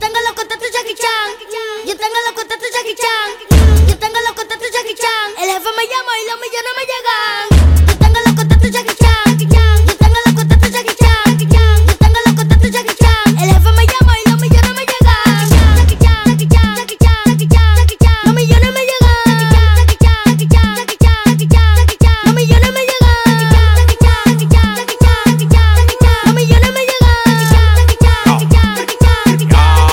tengo los contactos Jackie Chan. Yo tengo los contactos Jackie Chan. Yo tengo los contactos Jackie Chan. El jefe me llama y los millones me llegan. Yo tengo los contactos Jackie Chan. Yo tengo los contactos Jackie Chan. Yo tengo los contactos Jackie Chan. El jefe me llama y los millones me llegan. Jackie Chan, Jackie Chan, Jackie Chan, Jackie Chan, Jackie Chan. Los millones me llegan. Jackie Chan, Jackie Chan, Jackie Chan, Jackie Chan, Jackie Chan. Los millones me llegan. Jackie Chan, Jackie Chan, Jackie Chan, Jackie Chan, Jackie Chan. Los millones me llegan. Jackie Chan, Jackie Chan, Jackie Chan, Jackie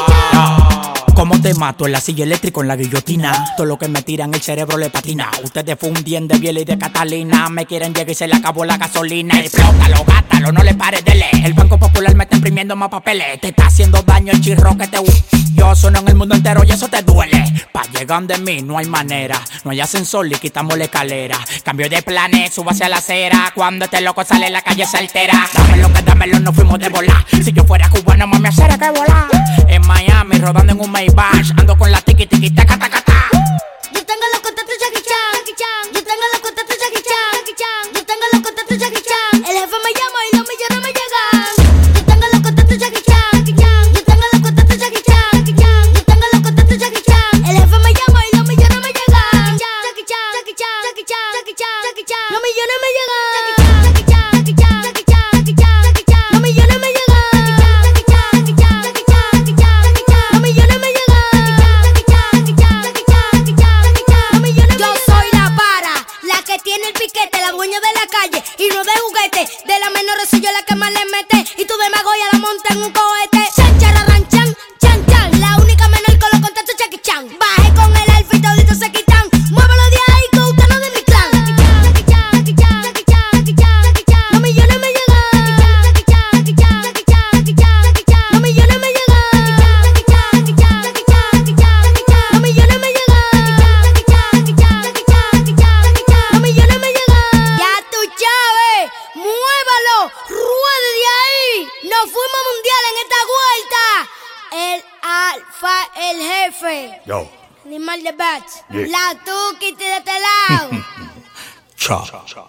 Chan. ¿Cómo te mato? En la silla eléctrica, en la guillotina. Todo lo que me tiran el cerebro le patina. Ustedes fundían de Biel y de Catalina. Me quieren llegar y se le acabó la gasolina. Explótalo, gátalo, no le pares de leer. El Banco Popular me está imprimiendo más papeles. Te está haciendo daño el chirro que te... Yo sueno en el mundo entero y eso te duele. Pa' llegar de mí no hay manera. No hay ascensor y quitamos la escalera. Cambio de planes, subo hacia la acera. Cuando este loco sale la calle se altera. Dámelo que dámelo, no fuimos de volar. Si yo fuera cubano, mami, hacer que volar. En Miami, rodando en un Maybach. Ando con la tiki tiki taca taca ta. Yo tengo los contactos Jackie Chan. Yo tengo los contactos Jackie Chan. Yo tengo los contactos Jackie Chan. El jefe me llama y los millones me llegan. Yo tengo los contactos Jackie Chan. Yo tengo los contactos Jackie Chan. Yo tengo los contactos Jackie Chan. El jefe me llama y los millones me llegan. Jackie Chan, Jackie Chan, Jackie Chan, Jackie Chan, Jackie Chan. Los millones me llegan. Jackie Chan, Jackie Chan, Jackie Chan, Jackie Chan, Jackie Chan. Los millones me llegan. Jackie Chan, Jackie Chan, Jackie Chan, Jackie Chan, Jackie Chan. Los millones me llegan. Jackie Chan, Jackie Chan, Jackie Chan, Jackie Chan, Jackie Chan. Los millones. Yo soy la para, la que tiene el piquete, la dueña de la calle y no de juguete. De la menores soy yo la que más le mete y tú de Magoya la monta en un cohete. Chan, chararran, chan, chan, chan. La única menor con los contactos Jackie Chan. Bajé con el elfo y toditos se quitan. Muévelo de ahí que usted no es de mi clan. Jackie Chan, Jackie Chan, Jackie Chan, Jackie Chan, Jackie Chan. Los millones me llegan. Jackie Chan, Jackie Chan, Jackie Chan, Jackie Chan, Jackie Chan. Los millones me llegan. Jackie Chan, Jackie Chan, Jackie Chan, Jackie Chan, Jackie Chan. Los millones me llegan. Jackie Chan, Jackie Chan, Jackie Chan, Jackie Chan, Jackie Chan. Los millones me llegan. Ya tú, Chávez, muévalo, ruede de ahí. Nos fuimos mundial en esta vuelta. El alfa, el jefe. Yo. Animal de bats. Yeah. La tuki de este lado. Cha.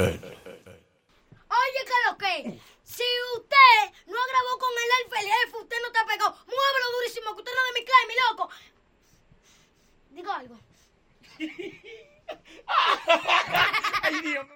Oye, ¿qué lo que? Si usted no grabó con el alfa, el jefe, usted